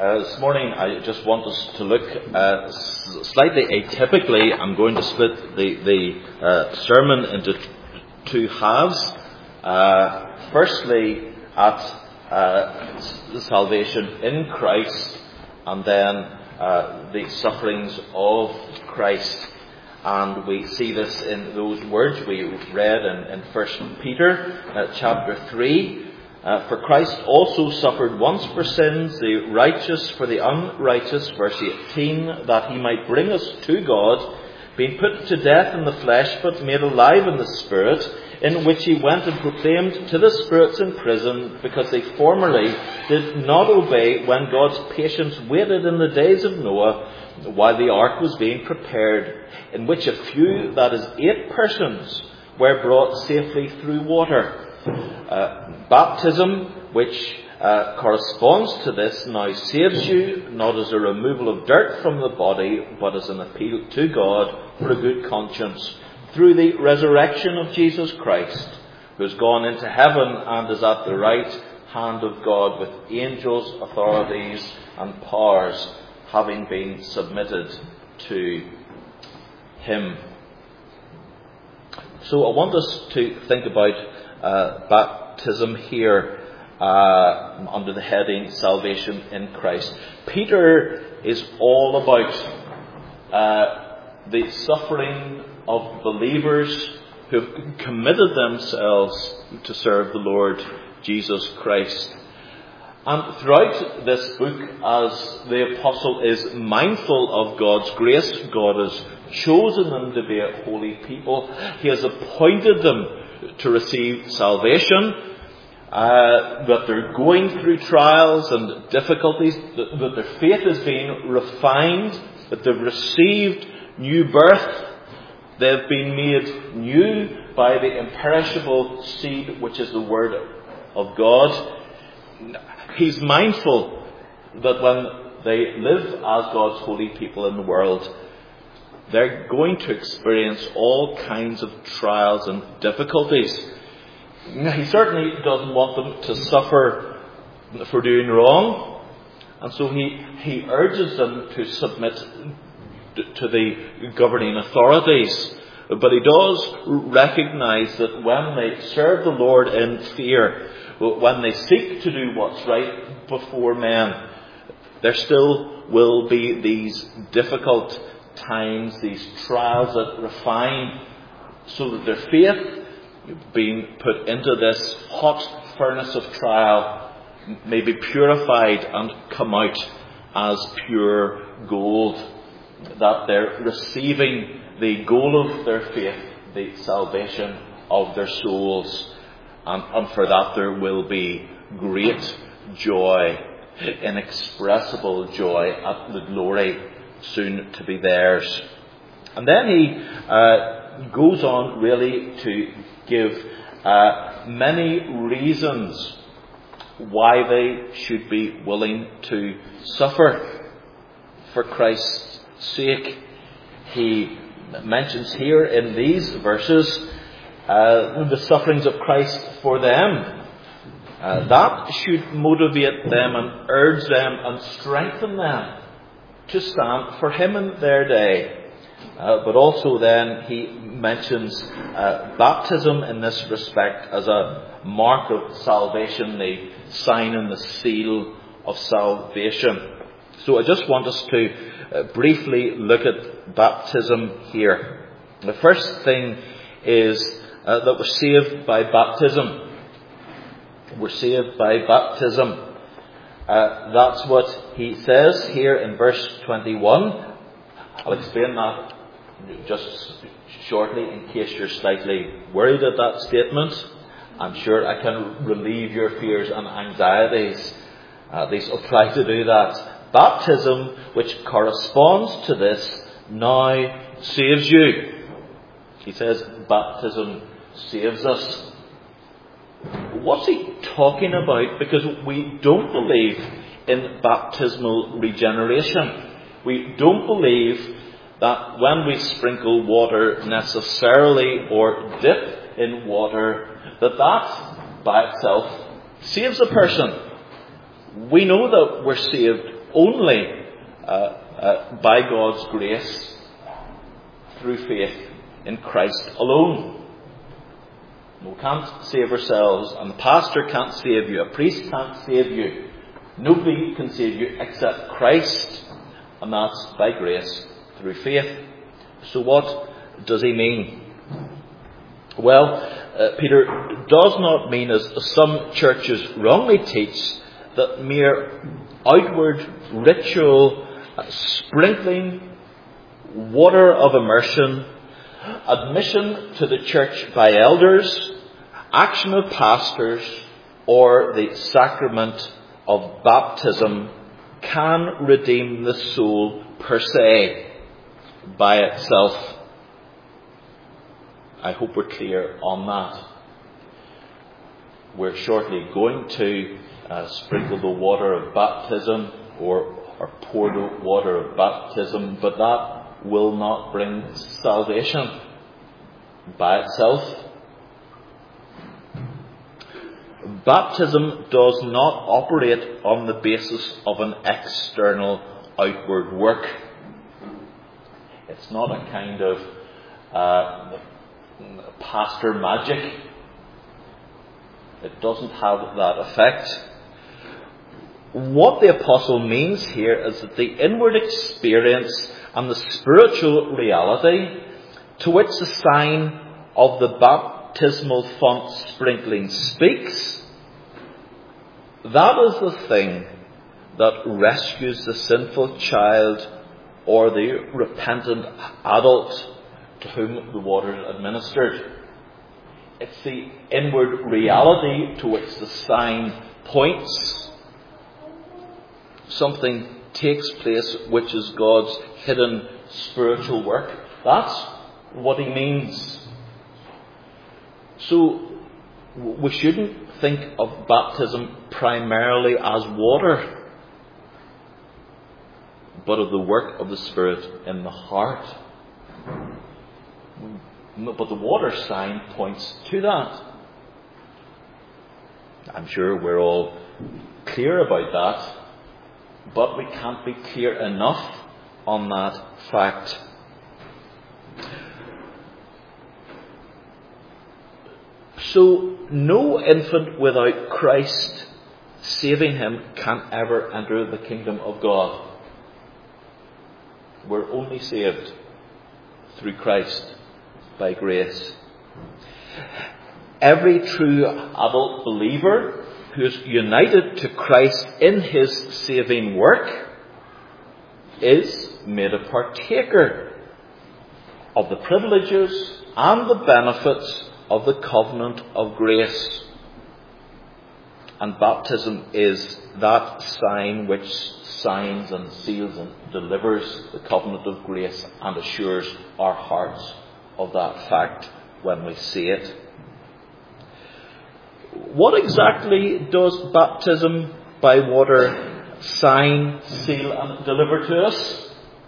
This morning I just want us to look slightly atypically. I'm going to split the sermon into two halves. Firstly, at the salvation in Christ, and then the sufferings of Christ. And we see this in those words we read in 1 Peter chapter 3. For Christ also suffered once for sins, the righteous for the unrighteous, verse 18, that he might bring us to God, being put to death in the flesh, but made alive in the Spirit, in which he went and proclaimed to the spirits in prison, because they formerly did not obey when God's patience waited in the days of Noah, while the ark was being prepared, in which a few, that is 8 persons, were brought safely through water. Baptism, which corresponds to this, now saves you, not as a removal of dirt from the body, but as an appeal to God for a good conscience, through the resurrection of Jesus Christ, who has gone into heaven and is at the right hand of God, with angels, authorities, and powers having been submitted to him. So I want us to think about baptism here under the heading Salvation in Christ. Peter is all about the suffering of believers who have committed themselves to serve the Lord Jesus Christ. And throughout this book, as the apostle is mindful of God's grace, God has chosen them to be a holy people. He has appointed them to receive salvation, that they're going through trials and difficulties, that their faith is being refined, that they've received new birth, they've been made new by the imperishable seed, which is the Word of God. He's mindful that when they live as God's holy people in the world, they're going to experience all kinds of trials and difficulties. He certainly doesn't want them to suffer for doing wrong, and so he urges them to submit to the governing authorities. But he does recognize that when they serve the Lord in fear, when they seek to do what's right before men, there still will be these difficult times, these trials that refine, so that their faith, being put into this hot furnace of trial, may be purified and come out as pure gold, that they're receiving the goal of their faith, the salvation of their souls, and for that there will be great joy, inexpressible joy at the glory soon to be theirs. And then he goes on really to give many reasons why they should be willing to suffer for Christ's sake. He mentions here in these verses the sufferings of Christ for them. That should motivate them and urge them and strengthen them to stand for him in their day. But also then he mentions baptism in this respect as a mark of salvation, the sign and the seal of salvation. So I just want us to briefly look at baptism here. The first thing is that we're saved by baptism. We're saved by baptism. That's what he says here in verse 21. I'll explain that just shortly in case you're slightly worried at that statement. I'm sure I can relieve your fears and anxieties. At least I'll try to do that. Baptism, which corresponds to this, now saves you. He says baptism saves us. What's he talking about? Because we don't believe in baptismal regeneration. We don't believe that when we sprinkle water necessarily or dip in water, that by itself saves a person. We know that we're saved only by God's grace through faith in Christ alone. We can't save ourselves, and the pastor can't save you, a priest can't save you. Nobody can save you except Christ, and that's by grace through faith. So what does he mean? Well, Peter does not mean, as some churches wrongly teach, that mere outward ritual sprinkling, water of immersion, admission to the church by elders, action of pastors, or the sacrament of baptism can redeem the soul per se by itself. I hope we're clear on that. We're shortly going to sprinkle the water of baptism or pour the water of baptism, but that will not bring salvation by itself. Baptism does not operate on the basis of an external outward work. It's not a kind of pastor magic. It doesn't have that effect. What the apostle means here is that the inward experience and the spiritual reality to which the sign of the baptismal font sprinkling speaks, that is the thing that rescues the sinful child or the repentant adult to whom the water is administered. It's the inward reality to which the sign points. Something takes place which is God's hidden spiritual work. That's what he means. So we shouldn't think of baptism primarily as water, but of the work of the Spirit in the heart. But the water sign points to that. I'm sure we're all clear about that, but we can't be clear enough on that fact. So, no infant without Christ saving him can ever enter the kingdom of God. We're only saved through Christ by grace. Every true adult believer who is united to Christ in his saving work is made a partaker of the privileges and the benefits of the covenant of grace. And baptism is that sign which signs and seals and delivers the covenant of grace and assures our hearts of that fact when we see it. What exactly does baptism by water sign, seal and deliver to us?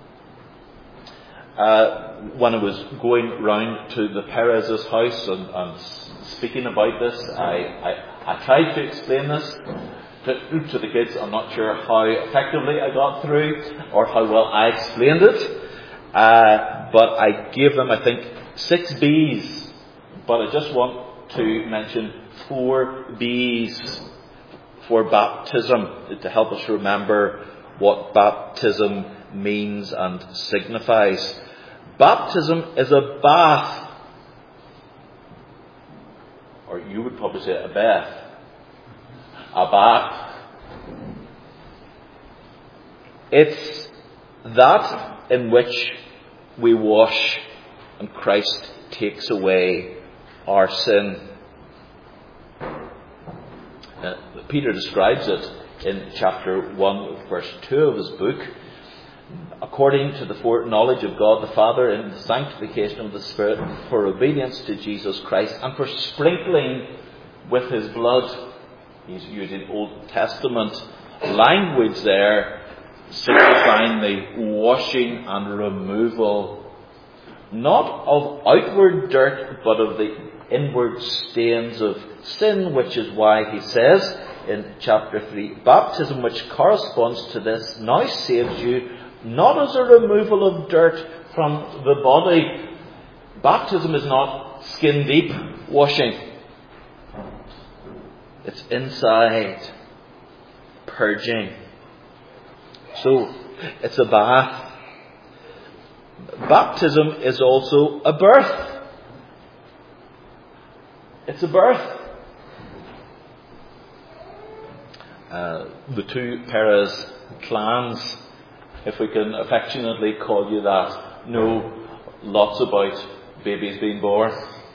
When I was going round to the Perez's house and speaking about this, I tried to explain this to the kids. I'm not sure how effectively I got through or how well I explained it. But I gave them, I think, 6 B's. But I just want to mention 4 B's for baptism to help us remember what baptism means and signifies. Baptism is a bath. Or you would probably say a bath. A bath. It's that in which we wash and Christ takes away our sin. Peter describes it in chapter 1, verse 2 of his book. According to the foreknowledge of God the Father in the sanctification of the Spirit, for obedience to Jesus Christ and for sprinkling with his blood. He's using Old Testament language there, signifying the washing and removal, not of outward dirt, but of the inward stains of sin, which is why he says in chapter 3, baptism which corresponds to this now saves you, not as a removal of dirt from the body. Baptism is not skin deep washing. It's inside purging. So, it's a bath. Baptism is also a birth. It's a birth. The two Perez clans, if we can affectionately call you that, know lots about babies being born.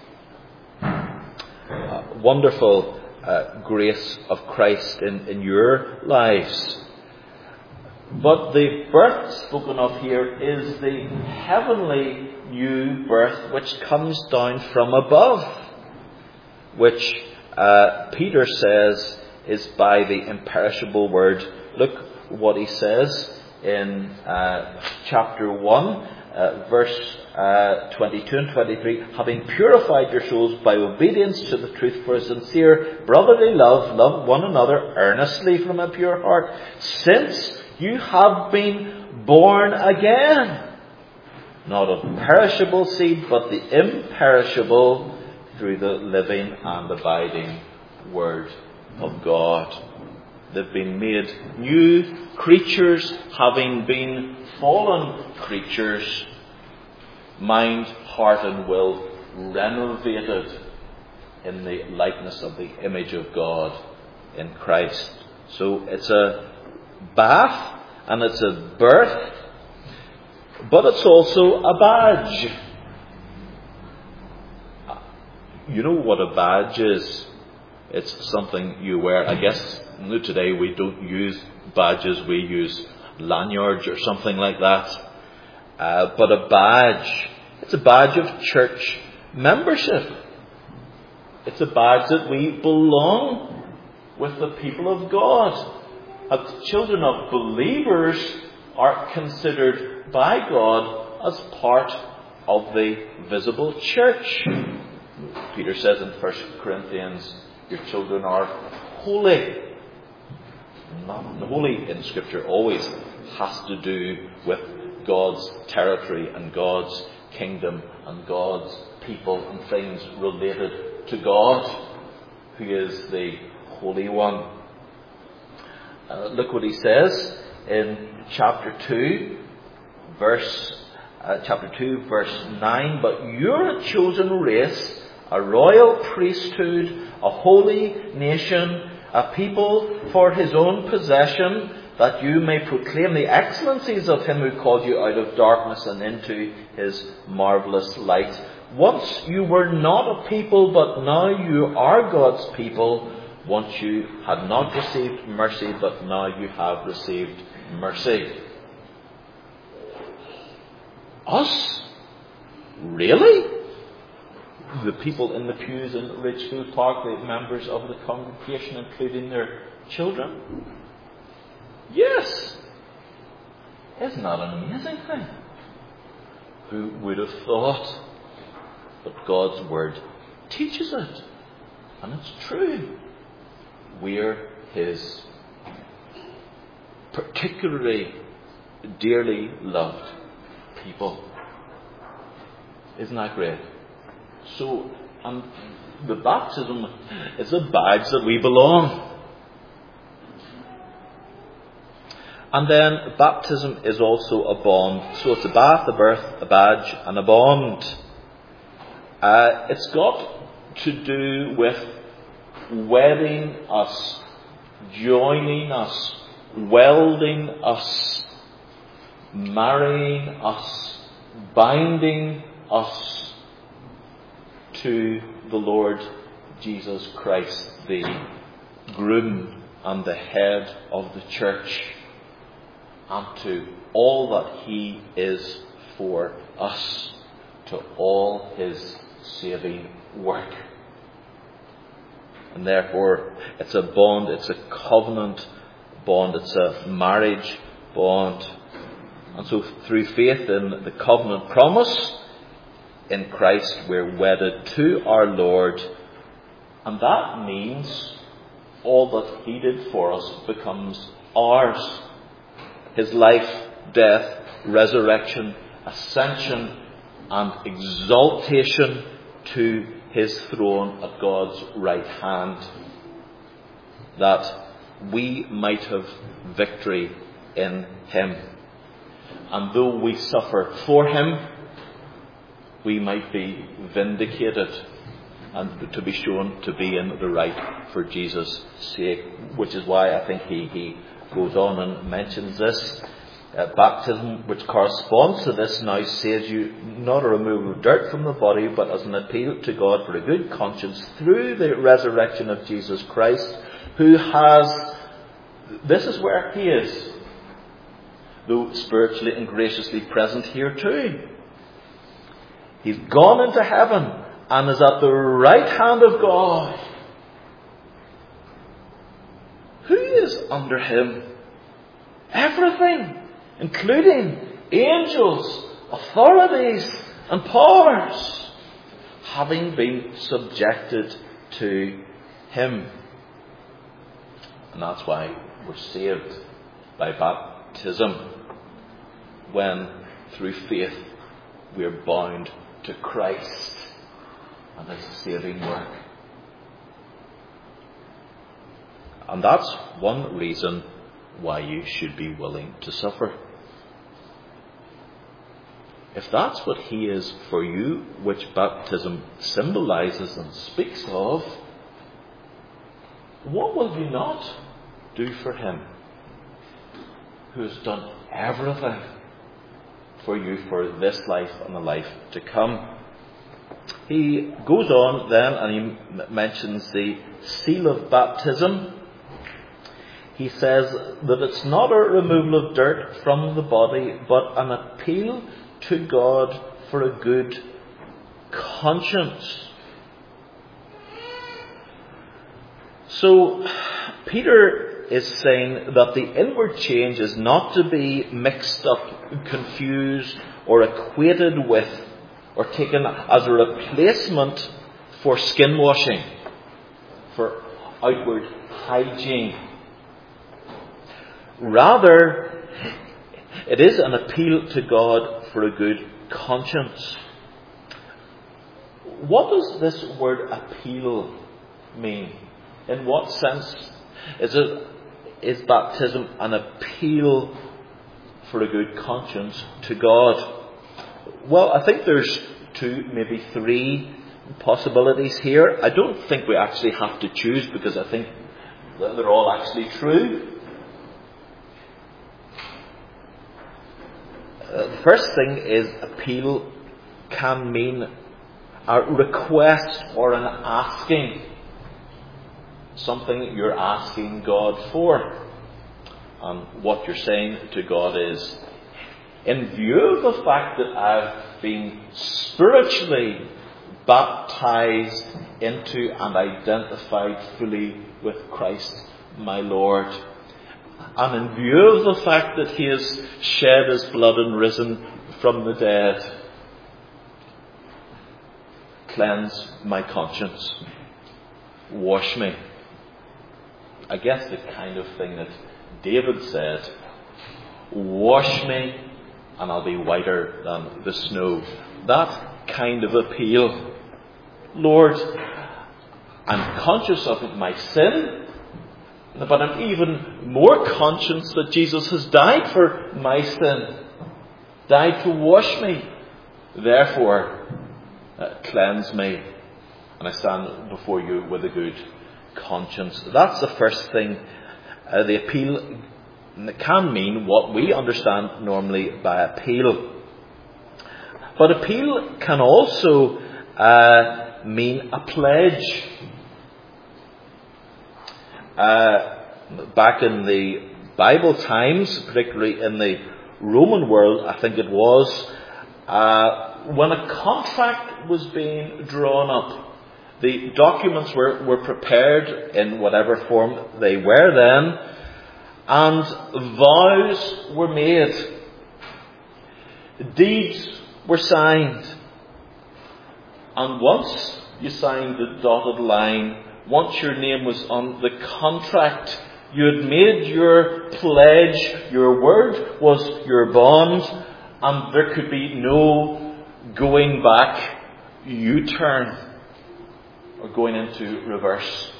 Wonderful grace of Christ in your lives. But the birth spoken of here is the heavenly new birth which comes down from above, which Peter says is by the imperishable word. Look what he says in chapter 1, verse 22 and 23. Having purified your souls by obedience to the truth for a sincere brotherly love, love one another earnestly from a pure heart, since you have been born again, not of perishable seed, but the imperishable, through the living and abiding Word of God. They've been made new creatures, having been fallen creatures, mind, heart and will renovated in the likeness of the image of God in Christ. So it's a bath and it's a birth, but it's also a badge. You know what a badge is? It's something you wear. I guess today we don't use badges, we use lanyards or something like that. But a badge, it's a badge of church membership. It's a badge that we belong with the people of God. As children of believers are considered by God as part of the visible church. Peter says in 1 Corinthians, your children are holy. Holy in Scripture always has to do with God's territory and God's kingdom and God's people and things related to God, who is the Holy One. Look what he says in chapter 2, verse 9. But you're a chosen race, a royal priesthood, a holy nation, a people for his own possession, that you may proclaim the excellencies of him who called you out of darkness and into his marvellous light. Once you were not a people, but now you are God's people. Once you had not received mercy, but now you have received mercy. Us? Really? The people in the pews in Ridgefield Park, the members of the congregation, including their children? Yes. Isn't that an amazing thing? Who would have thought? But God's Word teaches it. And it's true. We're His particularly dearly loved people. Isn't that great? So, the baptism is a badge that we belong. And then baptism is also a bond. So it's a bath, a birth, a badge, and a bond. It's got to do with wedding us, joining us, welding us, marrying us, binding us to the Lord Jesus Christ, the groom and the head of the church, and to all that He is for us, to all His saving work. And therefore, it's a bond, it's a covenant bond, it's a marriage bond. And so through faith in the covenant promise in Christ, we're wedded to our Lord. And that means all that he did for us becomes ours. His life, death, resurrection, ascension, and exaltation to his throne at God's right hand, that we might have victory in him. And though we suffer for him, we might be vindicated and to be shown to be in the right for Jesus' sake. Which is why I think he goes on and mentions this. Baptism, which corresponds to this, now saves you not a removal of dirt from the body, but as an appeal to God for a good conscience through the resurrection of Jesus Christ, who has, this is where he is, though spiritually and graciously present here too. He's gone into heaven and is at the right hand of God. Who is under him? Everything, including angels, authorities, and powers, having been subjected to him. And that's why we're saved by baptism, when through faith we are bound to Christ and his saving work. And that's one reason why you should be willing to suffer. If that's what he is for you, which baptism symbolizes and speaks of, what will you not do for him who has done everything for you for this life and the life to come? He goes on then and he mentions the seal of baptism. He says that it's not a removal of dirt from the body, but an appeal to God for a good conscience. So Peter is saying that the inward change is not to be mixed up, confused, or equated with, or taken as a replacement for skin washing, for outward hygiene. Rather, it is an appeal to God for a good conscience. What does this word appeal mean? In what sense is baptism an appeal for a good conscience to God? Well, I think there's two, maybe three possibilities here. I don't think we actually have to choose, because I think that they're all actually true. The first thing is, appeal can mean a request or an asking. Something you're asking God for. And what you're saying to God is, in view of the fact that I've been spiritually baptized into and identified fully with Christ my Lord, and in view of the fact that he has shed his blood and risen from the dead, cleanse my conscience, wash me. I guess the kind of thing that David said, wash me and I'll be whiter than the snow. That kind of appeal. Lord, I'm conscious of my sin, but I'm even more conscious that Jesus has died for my sin, died to wash me. Therefore, cleanse me, and I stand before you with a good conscience. That's the first thing. The appeal can mean what we understand normally by appeal. But appeal can also mean a pledge. Back in the Bible times, particularly in the Roman world, I think it was, when a contract was being drawn up, the documents were prepared in whatever form they were then, and vows were made. Deeds were signed. And once you signed the dotted line once your name was on the contract. You had made your pledge, your word was your bond, and there could be no going back, U-turn, or going into reverse.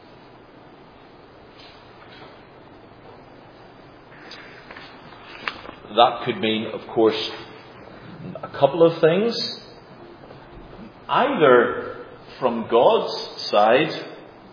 That could mean, of course, a couple of things. Either from God's side,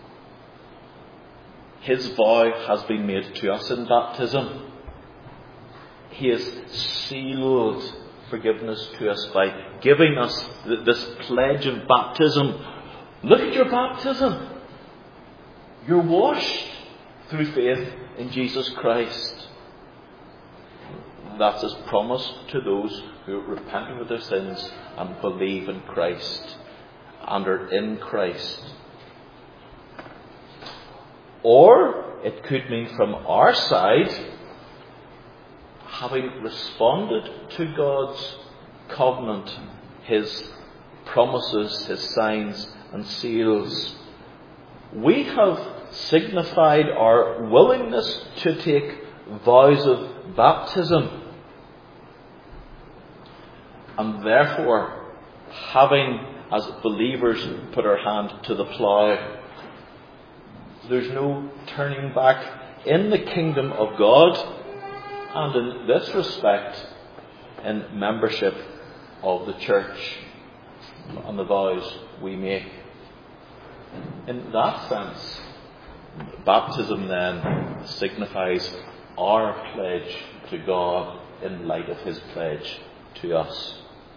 His vow has been made to us in baptism. He has sealed forgiveness to us by giving us this pledge of baptism. Look at your baptism. You're washed through faith in Jesus Christ. That's His promise to those who repent of their sins and believe in Christ and are in Christ. Or it could mean from our side, having responded to God's covenant, His promises, His signs and seals, we have signified our willingness to take vows of baptism. And therefore, having as believers put our hand to the plough, there's no turning back in the kingdom of God, and in this respect, in membership of the church and the vows we make. In that sense, baptism then signifies our pledge to God in light of His pledge to us.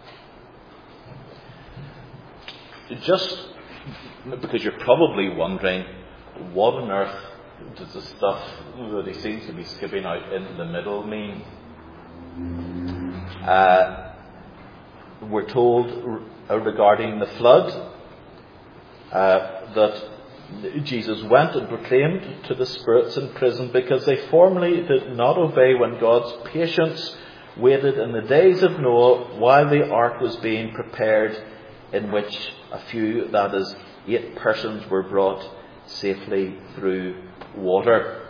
Just because you're probably wondering, what on earth does the stuff that he seems to be skipping out in the middle mean? We're told regarding the flood that Jesus went and proclaimed to the spirits in prison because they formerly did not obey when God's patience waited in the days of Noah while the ark was being prepared, in which a few, that is, 8 persons, were brought safely through water.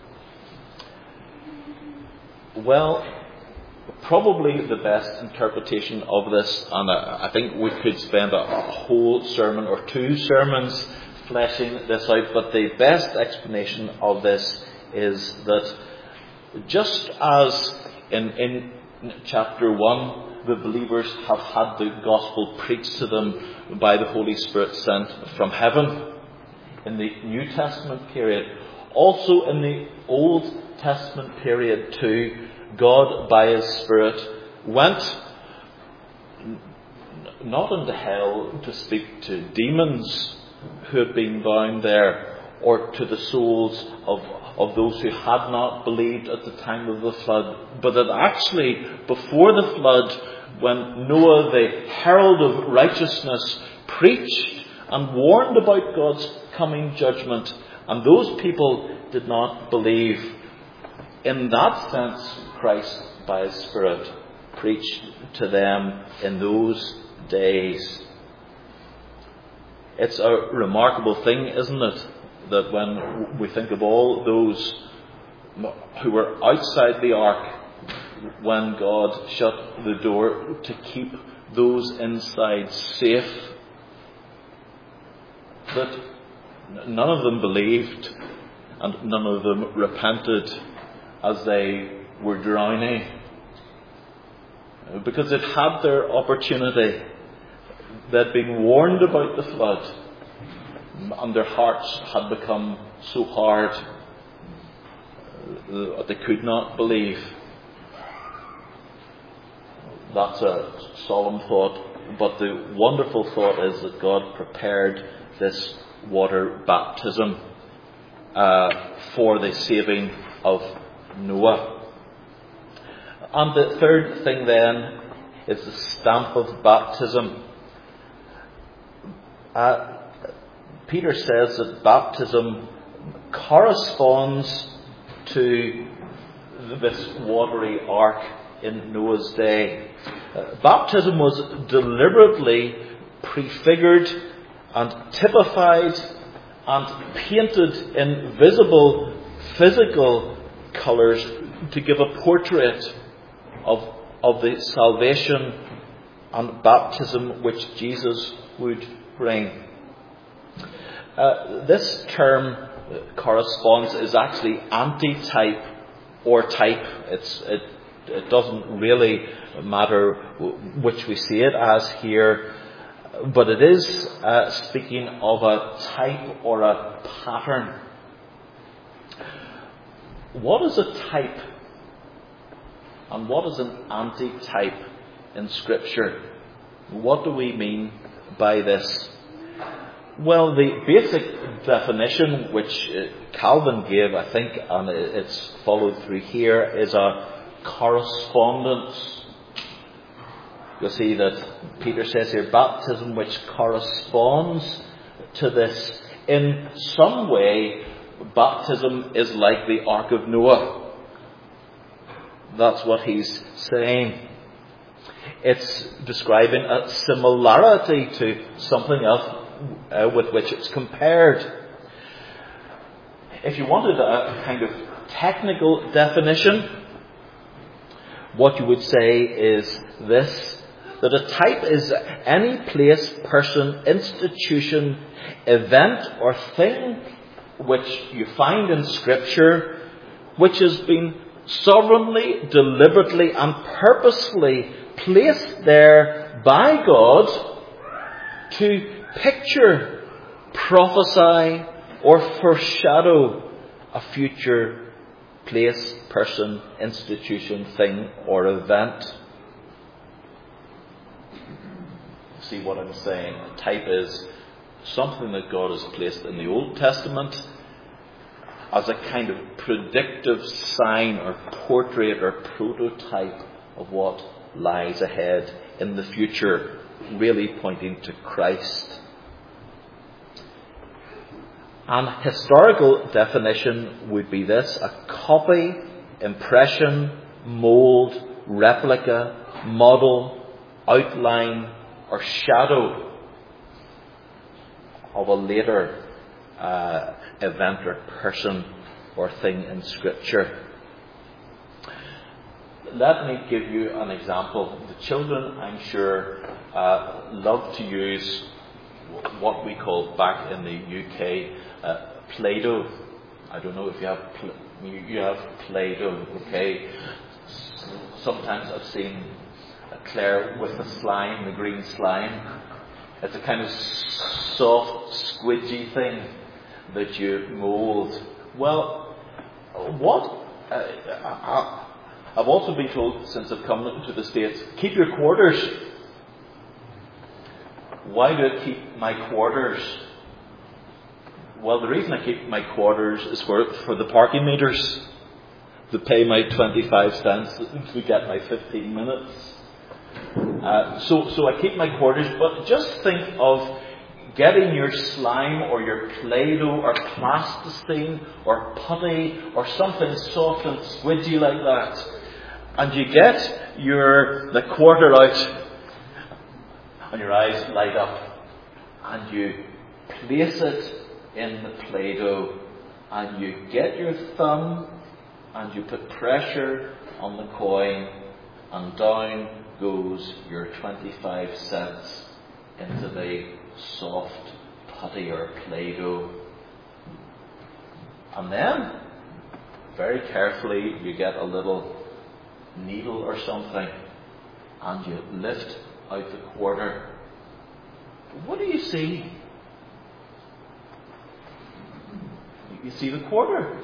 Well, probably the best interpretation of this, and I think we could spend a whole sermon or 2 sermons fleshing this out, but the best explanation of this is that just as in chapter 1, the believers have had the gospel preached to them by the Holy Spirit sent from heaven in the New Testament period, also in the Old Testament period too, God by His Spirit went not into hell to speak to demons who had been bound there, or to the souls of those who had not believed at the time of the flood, but that actually before the flood, when Noah, the herald of righteousness, preached and warned about God's coming judgment, and those people did not believe, in that sense Christ by His Spirit preached to them in those days. It's a remarkable thing, isn't it, that when we think of all those who were outside the ark, when God shut the door to keep those inside safe, that none of them believed and none of them repented as they were drowning, because they'd had their opportunity. They'd been warned about the flood, and their hearts had become so hard that they could not believe. That's a solemn thought, but the wonderful thought is that God prepared this water baptism for the saving of Noah. And the third thing then is the stamp of baptism. Peter says that baptism corresponds to this watery ark in Noah's day. Baptism was deliberately prefigured and typified and painted in visible, physical colours to give a portrait of the salvation and baptism which Jesus would bring. This term corresponds is actually antitype or type. It doesn't really matter which we see it as here, but it is speaking of a type or a pattern. What is a type and what is an antitype in Scripture? What do we mean by this? Well, the basic definition which Calvin gave, I think, and it's followed through here, is a correspondence. You'll see that Peter says here, baptism which corresponds to this. In some way, baptism is like the Ark of Noah. That's what he's saying. It's describing a similarity to something else with which it's compared. If you wanted a kind of technical definition, what you would say is this: that a type is any place, person, institution, event or thing which you find in Scripture which has been sovereignly, deliberately and purposefully placed there by God to picture, prophesy or foreshadow a future place, person, institution, thing or event. See what I'm saying? A type is something that God has placed in the Old Testament as a kind of predictive sign or portrait or prototype of what lies ahead in the future, really pointing to Christ. An historical definition would be this: a copy, impression, mould, replica, model, outline or shadow of a later event or person or thing in Scripture. Let me give you an example. The children, I'm sure, love to use what we call back in the UK Play-Doh. I don't know if you have Play-Doh, okay? Sometimes I've seen Claire with the slime, the green slime. It's a kind of soft, squidgy thing that you mould. Well, I've also been told since I've come to the States, keep your quarters. Why do I keep my quarters? Well, the reason I keep my quarters is for the parking meters, to pay my 25 cents to get my 15 minutes. So I keep my quarters, but just think of getting your slime or your Play-Doh or plasticine or putty or something soft and squidgy like that, and you get the quarter out and your eyes light up and you place it in the Play-Doh and you get your thumb and you put pressure on the coin and down goes your 25 cents into the soft putty or Play-Doh. And then, very carefully, you get a little needle or something and you lift out the quarter. What do you see? You see the quarter.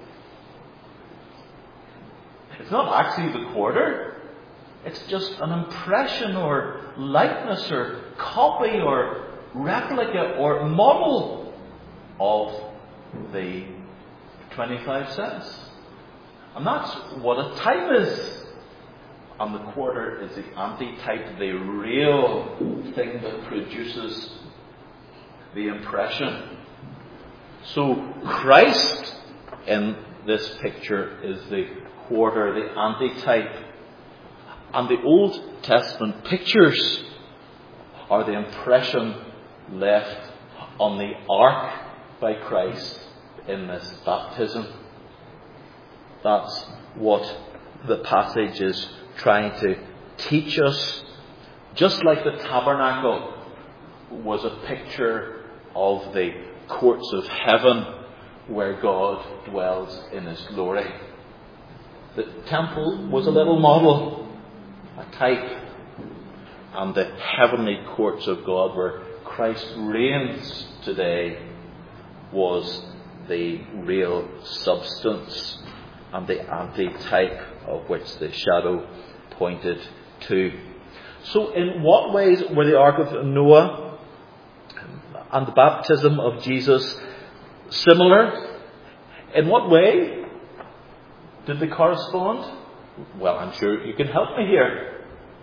It's not actually the quarter. It's just an impression or likeness or copy or replica or model of the 25 cents. And that's what a type is. And the quarter is the antitype, the real thing that produces the impression. So Christ in this picture is the quarter, the antitype. And the Old Testament pictures are the impression left on the ark by Christ in this baptism. That's what the passage is trying to teach us. Just like the tabernacle was a picture of the courts of heaven where God dwells in His glory. The temple was a little model, a type, and the heavenly courts of God where Christ reigns today was the real substance and the anti-type of which the shadow pointed to. So in what ways were the Ark of Noah and the baptism of Jesus similar? In what way did they correspond? Well, I'm sure you can help me here.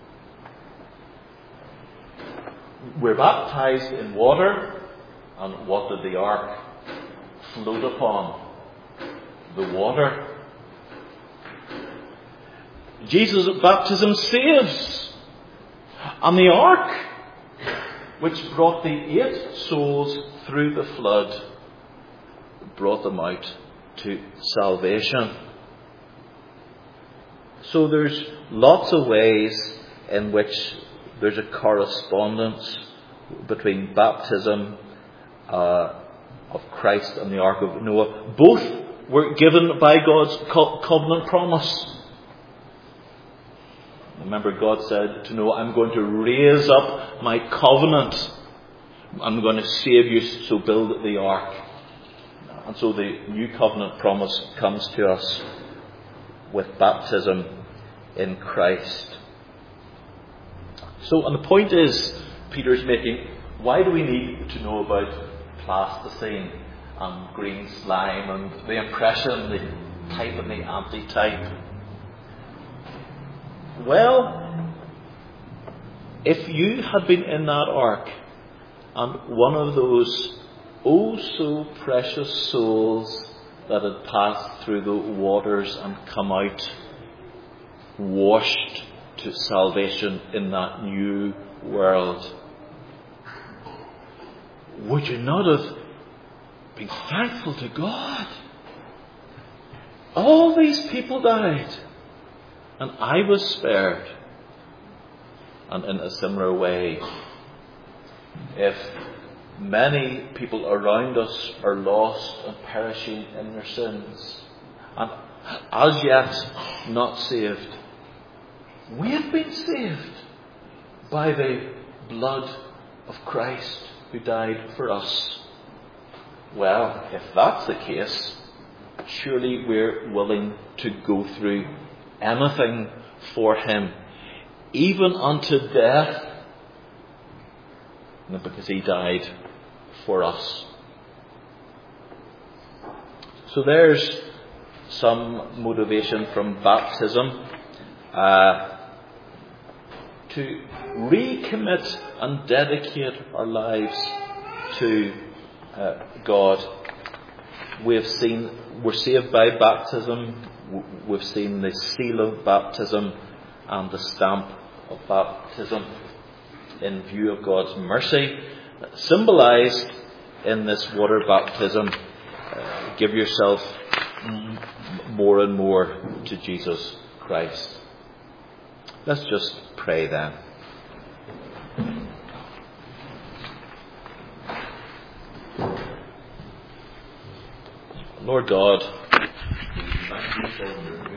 We're baptized in water, and what did the ark float upon? The water. Jesus' baptism saves. And the ark, which brought the 8 souls through the flood, brought them out to salvation. So there's lots of ways in which there's a correspondence between baptism of Christ and the Ark of Noah. Both were given by God's covenant promise. Remember, God said to Noah, I'm going to raise up my covenant. I'm going to save you, so build the ark. And so the new covenant promise comes to us with baptism in Christ. So, and the point is, Peter's making, why do we need to know about plasticine and green slime and the impression, the type and the anti-type? Well, if you had been in that ark and one of those oh so precious souls that had passed through the waters and come out washed to salvation in that new world, would you not have been thankful to God? All these people died, and I was spared. And in a similar way, if many people around us are lost and perishing in their sins, and as yet not saved, we have been saved by the blood of Christ who died for us. Well, if that's the case, surely we're willing to go through anything for Him, even unto death, because He died for us. So there's some motivation from baptism to recommit and dedicate our lives to God. We're saved by baptism. We've seen the seal of baptism and the stamp of baptism in view of God's mercy, symbolized in this water baptism. Give yourself more and more to Jesus Christ. Let's just pray then. Lord God, thank you for your